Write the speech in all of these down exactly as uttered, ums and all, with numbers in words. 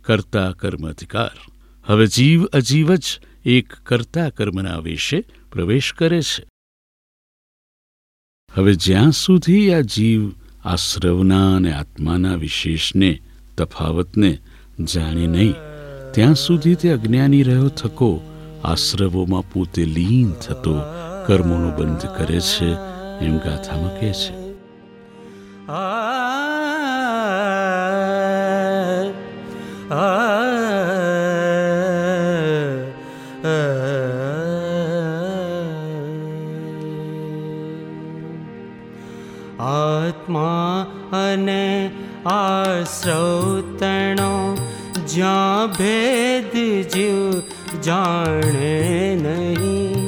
કર્તા કર્મ અધિકાર. હવે જીવ અજીવ જ એક કર્તા કર્મના વેશે પ્રવેશ કરે છે. હવે જ્યાં સુધી આ જીવ આશ્રવના અને આત્માના વિશેષને તફાવતને જાણે નહીં, ત્યાં સુધી તે અજ્ઞાની રહ્યો થકો આશ્રવોમાં પોતે લીન થતો કર્મોનો બંધ કરે છે, એમ ગાથામાં કહે છે. આત્મા અને આશ્રવ તણો જ્યાં ભેદ જીવ જાણે નહીં,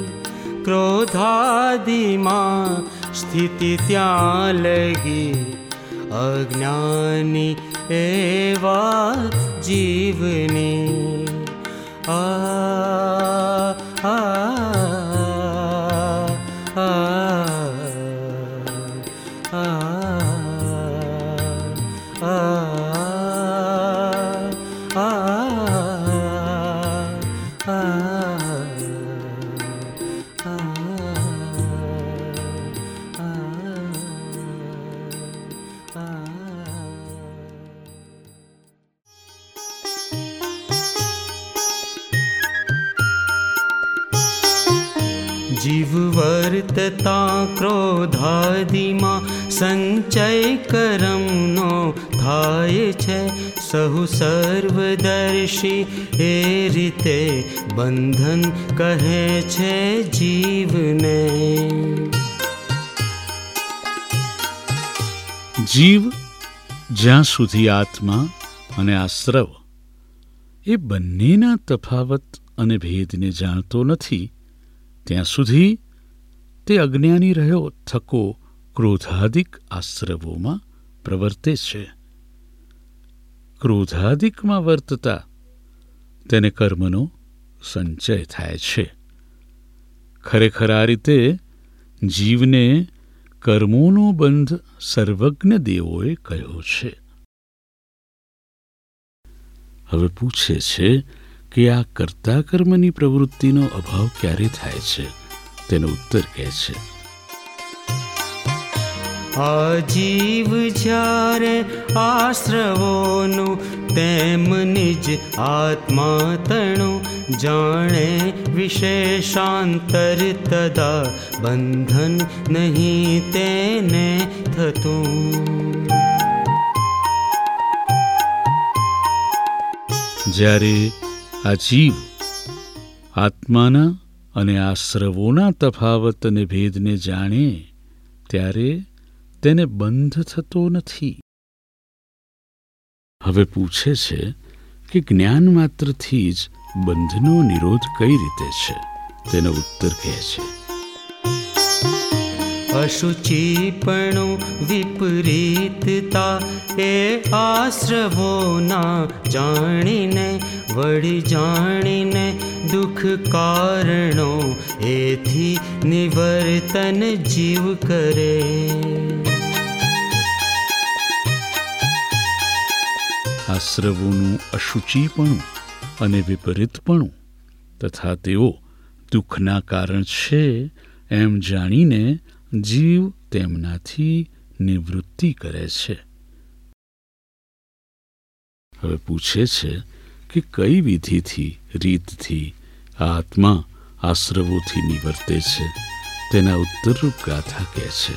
ક્રોધાદિમાં સ્થિતિ ત્યાં લગી અજ્ઞાની એવા જીવની. આ જીવ વર્તતા ક્રોધાદિમાં સંચય કરમનો થાય છે, સહુ સર્વદર્શી એ રીતે બંધન કહે છે જીવને. જીવ જ્યાં સુધી આત્મા અને આશ્રવ એ બંનેના તફાવત અને ભેદને જાણતો નથી, ત્યાં સુધી તે અજ્ઞાની રહ્યો થકો ક્રોધાદિક આશ્રવોમાં પ્રવર્તે છે. ક્રોધાદિકમાં વર્તતા તેને કર્મનો સંચય થાય છે. ખરેખર આ રીતે જીવને કર્મોનો બંધ સર્વજ્ઞ દેવોએ કહ્યો છે. હવે પૂછે છે કે આ કર્તા કર્મની પ્રવૃત્તિનો અભાવ ક્યારે થાય છે? તેનો ઉત્તર કહે છે. આ જીવ જ્યારે આશ્રવોનું તેમ નિજ આત્મા તણું જાણે વિશેષાંતર, તદા બંધન નહીં તેને થતું. જ્યારે આ જીવ આત્માના અને આશ્રવોના તફાવત અને ભેદને જાણે ત્યારે તેને બંધ થતો નથી. હવે પૂછે છે કે જ્ઞાન માત્રથી જ બંધનો નિરોધ કઈ રીતે છે? તેનો ઉત્તર કહે છે. અશુચિપણું વિપરીતતા એ આશ્રવોના જાણીને, વળી જાણીને દુઃખ કારણો એથી નિવર્તન જીવ કરે. આશ્રવોનું અશુચિપણું અને વિપરીતપણું તથા તેઓ દુઃખના કારણ છે એમ જાણીને જીવ તેમનાથી નિવૃત્તિ કરે છે. હવે પૂછે છે કે કઈ વિધિથી, રીતથી આત્મા આશ્રવોથી નિવર્તે છે? તેના ઉત્તરરૂપ ગાથા કહે છે.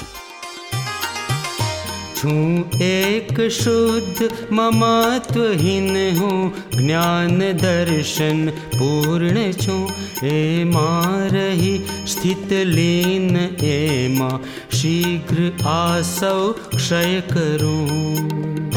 છું એક શુદ્ધ મમત્વહીન હું, જ્ઞાન દર્શન પૂર્ણ છું, એમાં રહી સ્થિત લીન, એમાં શીઘ્ર આસવ ક્ષય કરું.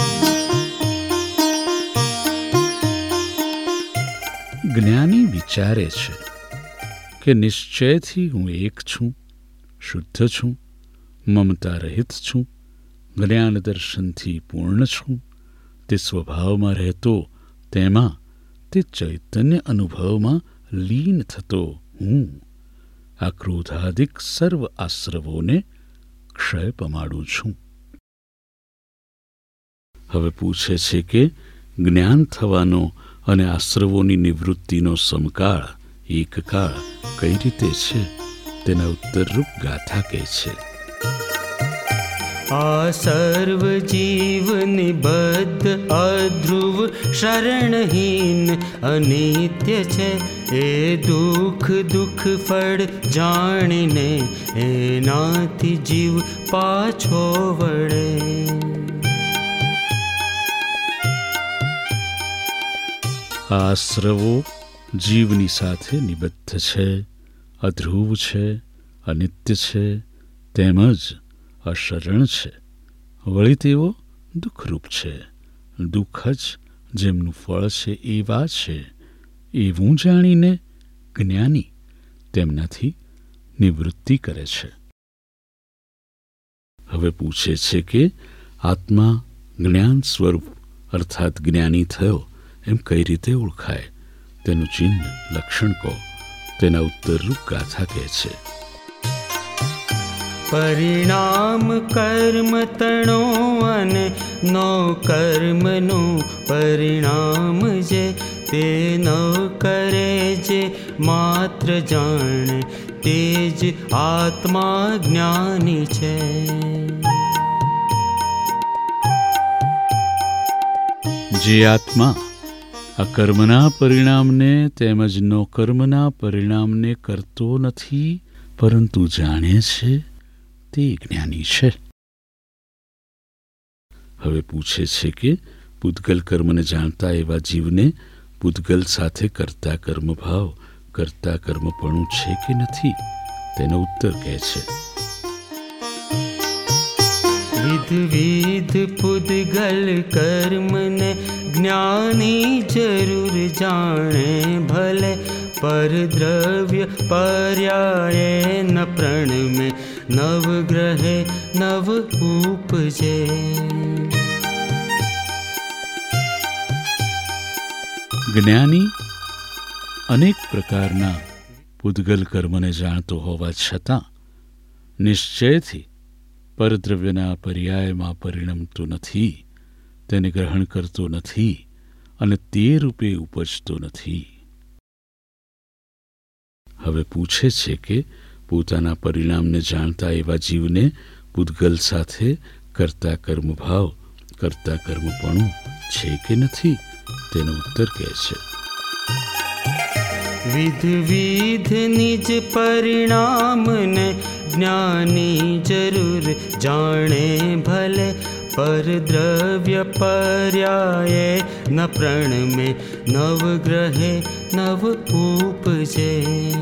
જ્ઞાની વિચારે છે કે નિશ્ચયથી હું એક છું, શુદ્ધ છું, મમતા રહિત છું, જ્ઞાન દર્શનથી પૂર્ણ છું, તે સ્વભાવમાં રહેતો, તેમાં તે ચૈતન્ય અનુભવમાં લીન થતો હું આ ક્રોધાદિક સર્વ આશ્રવોને ક્ષય પમાડું છું. હવે પૂછે છે કે જ્ઞાન થવાનો અને આશ્રવોની નિવૃત્તિનો સમકાળ એકકાળ કઈ રીતે છે તેના ઉત્તરરૂપ ગાથા કહે છે. આ સર્વ જીવ નિબદ્ધ અધ્રુવ શરણહીન અનિત્ય છે. એ દુઃખ દુઃખ ફળ જાણીને એનાથી જીવ પાછો વળે. આશ્રવો જીવની સાથે નિબદ્ધ છે, અધ્રુવ છે, અનિત્ય છે, તેમજ અશરણ છે. વળી તેઓ દુઃખરૂપ છે. દુઃખ જ જેમનું ફળ છે એવા છે. એવું જાણીને જ્ઞાની તેમનાથી નિવૃત્તિ કરે છે. હવે પૂછે છે કે આત્મા જ્ઞાન સ્વરૂપ અર્થાત જ્ઞાની થયો એમ કઈ રીતે ઓળખાય? તેનું ચિહ્ન લક્ષણ કહો. તેના ઉત્તરરૂપ ગાથા કહે છે. પરિણામ કર્મ તણો અને નો કર્મનું પરિણામ જે તે ન કરે જે માત્ર જાણે તે જ આત્મા જ્ઞાની છે. જે આત્મા આ કર્મના પરિણામને તેમજ નો કર્મના પરિણામને કરતો નથી પરંતુ જાણે છે તે જ્ઞાની છે. હવે પૂછે છે કે પૂતગલ કર્મને જાણતા એવા જીવને પૂતગલ સાથે કરતા કર્મભાવ કરતા કર્મપણું છે કે નથી? તેનો ઉત્તર કહે છે. વિધ વિધ પૂતગલ કર્મને જ્ઞાની જરૂર જાણે ભલે. પર દ્રવ્ય પર્યાયે ન પ્રણમે નવગ્રહે નવ ઉપજે. જ્ઞાની અનેક પ્રકારના પૂતગલ કર્મને જાણતો હોવા છતાં નિશ્ચયથી પરદ્રવ્યના પર્યાયમાં પરિણમતો નથી, તેને ગ્રહણ કરતો નથી અને તે રૂપે ઉપજતો નથી. હવે પૂછે છે કે પોતાના પરિણામને જાણતા એવા જીવને પૂતગલ સાથે કરતા કર્મભાવ કરતા કર્મપણું છે કે નથી? તેનો ઉત્તર કહે છે. વિધ વિધ નિજ પરિણામને જ્ઞાની જરૂર જાણે ભલે. પર દ્રવ્ય પર્યાયે ન પ્રણમે નવગ્રહે નવ ઉપજે.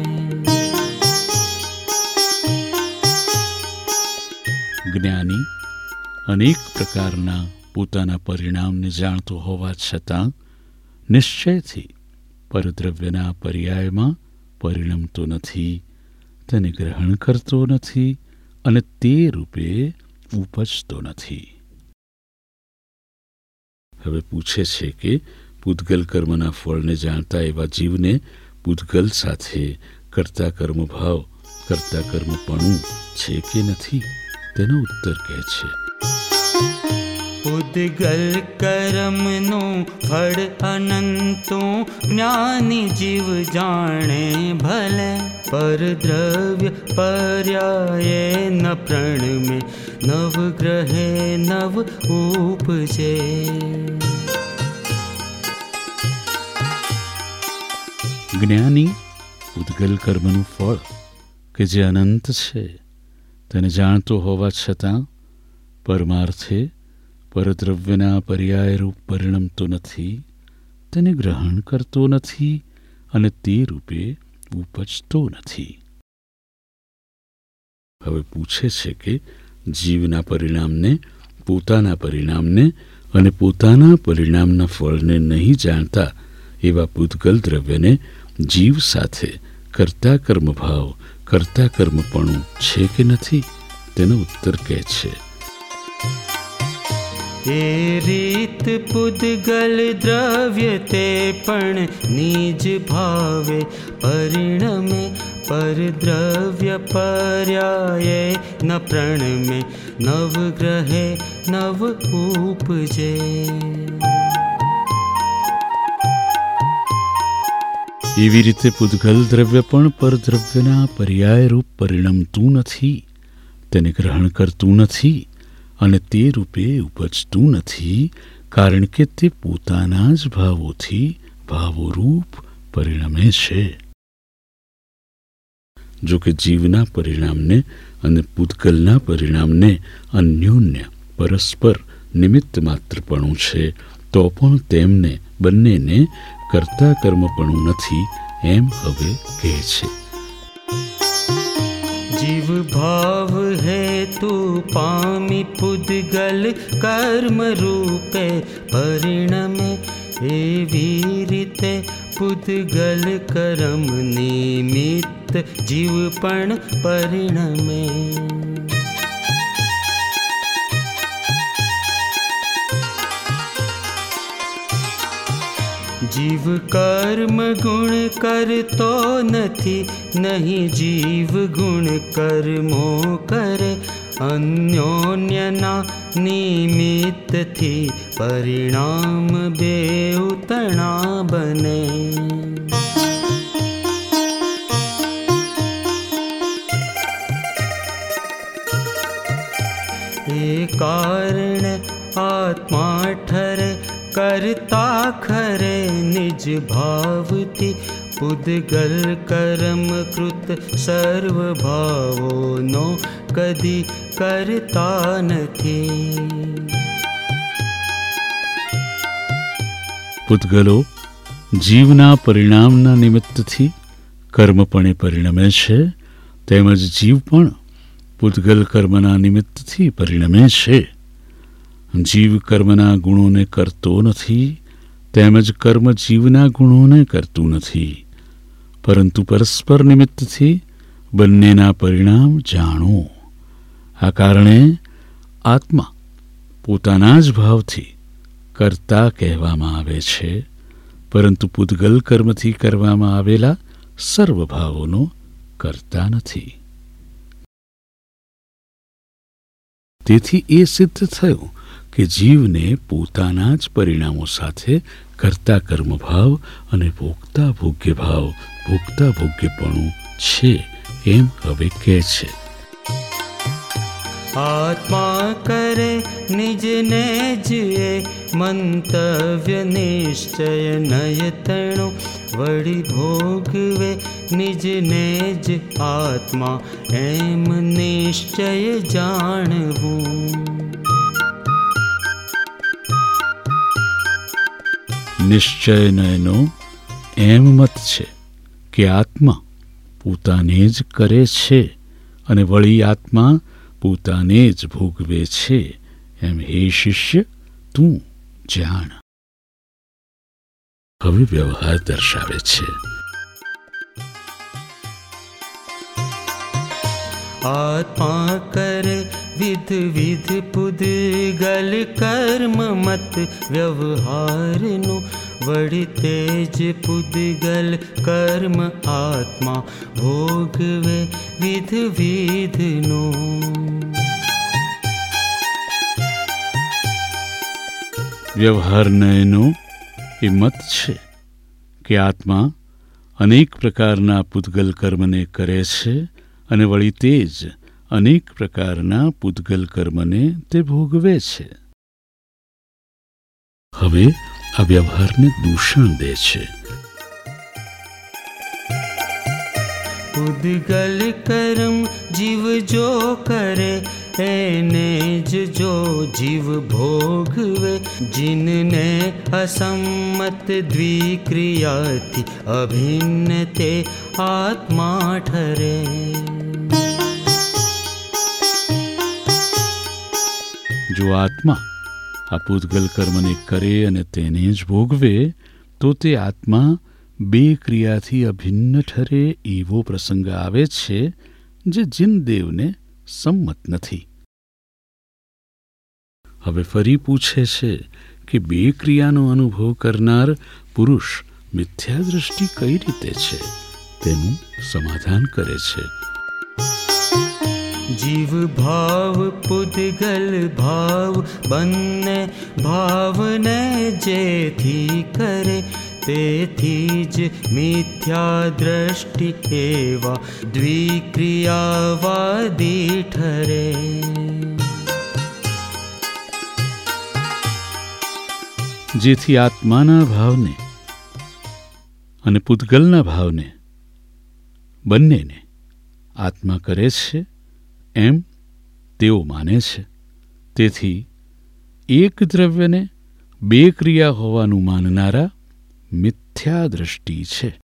જ્ઞાની અનેક પ્રકારના પોતાના પરિણામને જાણતો હોવા છતાં નિશ્ચયથી પરદ્રવ્યના પર્યાયમાં પરિણમતો નથી, તેને ગ્રહણ કરતો નથી અને તે રૂપે ઉપજતો નથી. હવે પૂછે છે કે પૂતગલ કર્મના ફળને જાણતા એવા જીવને પૂતગલ સાથે કરતા કર્મભાવ કરતા કર્મપણું છે કે નથી? તેનો ઉત્તર કહે છે. પૂતગલ કર્મનું ફળ અનંતું જ્ઞાની જીવ જાણે ભલે. પર દ્રવ્ય પર્યાયે ન પ્રણમે નવગ્રહે નવ ઉપજે. જ્ઞાની પૂતગલ કર્મનું ફળ કે જે અનંત છે તેને જાણતો હોવા છતાં પરમાર્થે પરદ્રવ્યના પર્યાયરૂપ પરિણમતો નથી, તેને ગ્રહણ કરતો નથી અને તે રૂપે ઉપજતો નથી. હવે પૂછે છે કે જીવના પરિણામને પોતાના પરિણામને અને પોતાના પરિણામના ફળને નહીં જાણતા એવા પૂતગલ દ્રવ્યને જીવ સાથે કરતા કર્મભાવ કરતા કર્મપણું છે કે નથી? તેનો ઉત્તર કહે છે. એ રીત પૂતગલ દ્રવ્ય તે પણ નિજ ભાવે પરિણમે. પર દ્રવ્ય પર્યાયે ન પ્રણમે નવગ્રહે નવ ઉપજે. એવી રીતે પૂતગલ દ્રવ્ય પણ પરદ્રવ્યના પર્યાયરૂપ પરિણમતું નથી, તેને ગ્રહણ કરતું નથી અને તે રૂપે ઉપજતું નથી, કારણ કે તે પોતાના જ ભાવોથી ભાવોરૂપ પરિણમે છે. જો કે જીવના પરિણામને અને પૂતગલના પરિણામને અન્યોન્ય પરસ્પર નિમિત્ત માત્રપણું છે, તો પણ તેમને બંનેને કર્તા કર્મપણું નથી, એમ હવે કહે છે. जीव भाव हेतु पामी पुद्गल कर्म रूपे परिणमे, एवी रीते पुद्गल कर्म निमित्त जीव पण परिणमे. जीव कर्म गुण करतो નથી, નહીં જીવ ગુણ કર્મો કરે, અન્યોન્યના નિમિત્તથી પરિણામ બેઉ તણા બને. એ કારણે આત્મા ઠરે करता खरे निज भावती, पुद्गल कर्म कृत सर्व भावो नो कदी करता નથી. પૂતગલો જીવના પરિણામના નિમિત્તથી કર્મપણે પરિણમે છે, તેમજ જીવ પણ પૂતગલ કર્મના નિમિત્તથી પરિણમે છે. જીવ કર્મના ગુણોને કરતો નથી, તેમજ કર્મ જીવના ગુણોને કરતું નથી, પરંતુ પરસ્પર નિમિત્તથી બંનેના પરિણામ જાણો. આ કારણે આત્મા પોતાના જ ભાવથી કર્તા કહેવામાં આવે છે, પરંતુ પૂતગલ કર્મથી કરવામાં આવેલા સર્વ ભાવોનો કરતા નથી. તેથી એ સિદ્ધ થયું કે જીવને પોતાના જ પરિણામો સાથે કર્તા કર્મભાવ અને ભોગતા ભોગ્ય ભાવ ભોગતા ભોગ્યપણું છે, એમ હવે કહે છે. આત્મા કરે નિજને જ એ મંતવ્ય નિશ્ચય નયતણો, વળી ભોગવે નિજને જ આત્મા એમ નિશ્ચય જાણવું. નિશ્ચયનો એમ મત છે કે આત્મા પોતાને જ કરે છે અને વળી આત્મા પોતાને જ ભોગવે છે, એમ હે શિષ્ય તું જાણ. હવે વ્યવહાર દર્શાવે છે. આત્મા કરે વિધ વિધ પુદ્ગલ કર્મ મત વ્યવહારનું, વળી તેજ પુદ્ગલ કર્મ આત્મા ભોગવે વિધ વિધનું. વ્યવહારનો એ મત છે કે આત્મા અનેક પ્રકારના પૂતગલ કર્મને કરે છે અને વળી તે જ અનેક પ્રકારના પૂતગલ કર્મને તે ભોગવે છે. હવે આ વ્યવહારને દૂષણ દે છે. પૂતગલ કર્મ જીવ જો કરે એને જ જો જીવ ભોગવે, જીનને અસંમત દ્વિક્રિયાથી અભિન્ન તે આત્મા ઠરે. જો આત્મા આ પૂતગલ કર્મને કરે અને તેને જ ભોગવે, તો તે આત્મા બે ક્રિયાથી અભિન્ન ઠરે એવો પ્રસંગ આવે છે, જે જિનદેવને સંમત નથી. હવે ફરી પૂછે છે કે બે ક્રિયાનો અનુભવ કરનાર પુરુષ મિથ્યા દૃષ્ટિ કઈ રીતે છે, તેનું સમાધાન કરે છે. જીવ ભાવ પુદ્ગલ ભાવ બંને ભાવને જેથી કરે, તેથી જ મિથ્યા દ્રષ્ટિ એવા દ્વિક્રિયાવાદી ઠરે. જેથી આત્માના ભાવને અને પૂતગલના ભાવને બંનેને આત્મા કરે છે એમ તેઓ માને છે. તેથી એક દ્રવ્યને બે ક્રિયા હોવાનું માનનારા મિથ્યા દ્રષ્ટિ છે.